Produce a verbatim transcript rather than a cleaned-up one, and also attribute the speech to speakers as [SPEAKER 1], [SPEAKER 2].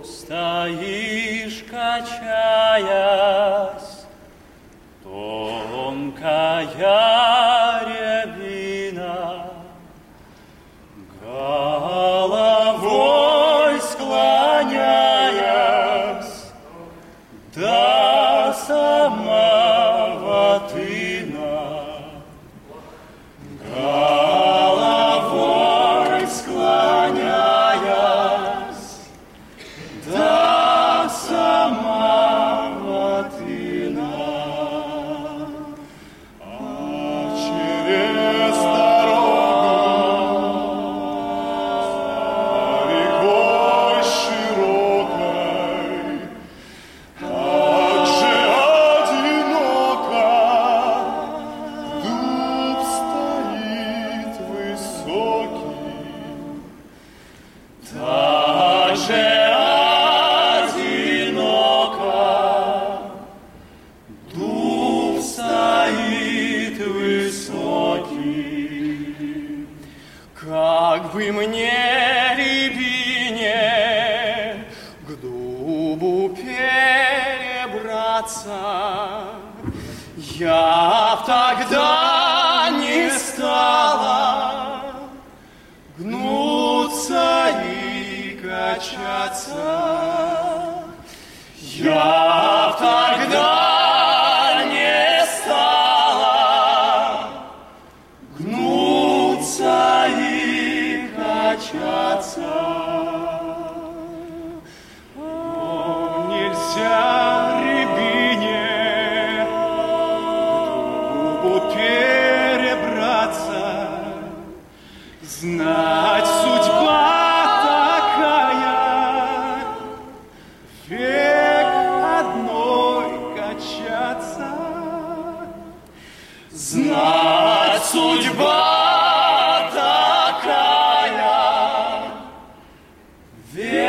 [SPEAKER 1] стоишь, качаясь, тонкая рябина, головой склоняясь до самого тына, головой склоняясь до самого тына, а через дорогу за рекой широкой так же одиноко дуб стоит высокий, так же одиноко дуб стоит высокий. Как бы мне, рябине, к дубу перебраться, я б тогда не стала гнуться и качаться. Я б тогда не стала гнуться и качаться. О, нельзя, рябине, к дубу перебраться, знать судьба такая, век одной качаться. Знать судьба такая, век